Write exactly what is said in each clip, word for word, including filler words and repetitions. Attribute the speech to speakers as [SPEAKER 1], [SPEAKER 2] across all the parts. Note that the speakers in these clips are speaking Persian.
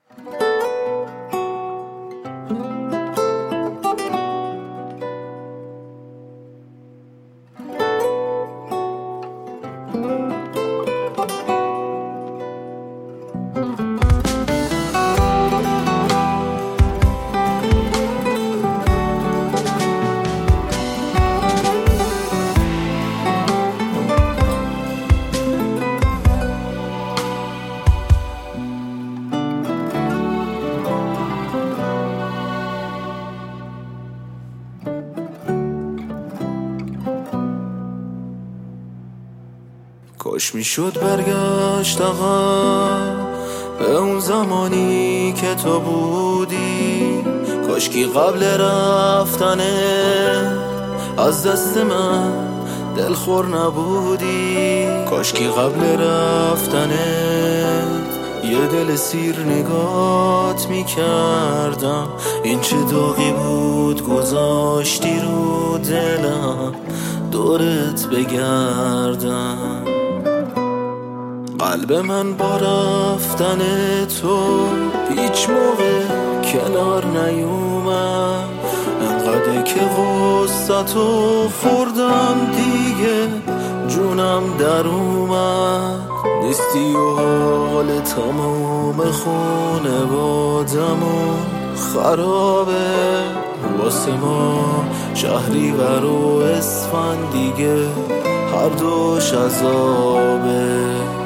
[SPEAKER 1] کاش میشد برگشت عقب به اون زمانی که تو بودی، کاش کی قبل رفتنه از دست من دلخور نبودی، کاش کی قبل رفتنه یه دل سیر نگات میکردم. این چه داغی بود گذاشتی رو دلم دورت بگردم. قلب من با رفتن تو هیچ موقع کنار نیومد، انقدر که غصتو خوردم دیگه جونم در اومد. نیستی و حال تمام خونه بادمون خرابه، واسه ما شهریور و اسفند دیگه هر دوش عذابه.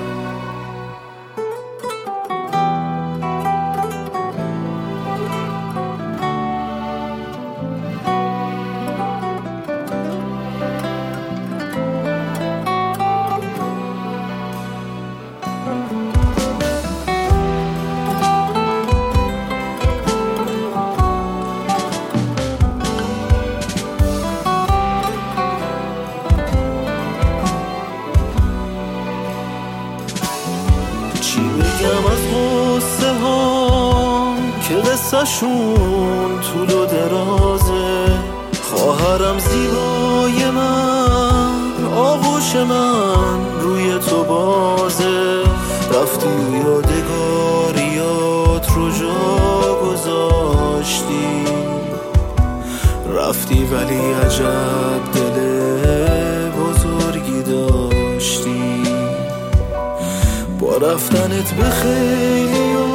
[SPEAKER 1] چی بگم از غصه ها که قصه شون طول و درازه، خواهرم زیبای من آغوش من روی تو بازه، رفتی و یادگاریات رو جا گذاشتی، رفتی ولی عجب دل بزرگی داشتی. با رفتنت به خیلی و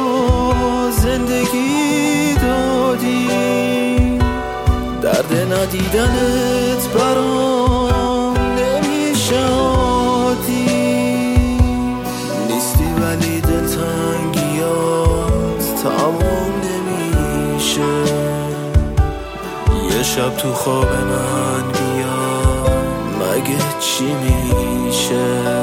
[SPEAKER 1] زندگی دادی، درد ندیدنت برام نمیشه عادی. نیستی ولی دلتنگیات تمام نمیشه، یه شب تو خواب من بیا مگه چی میشه.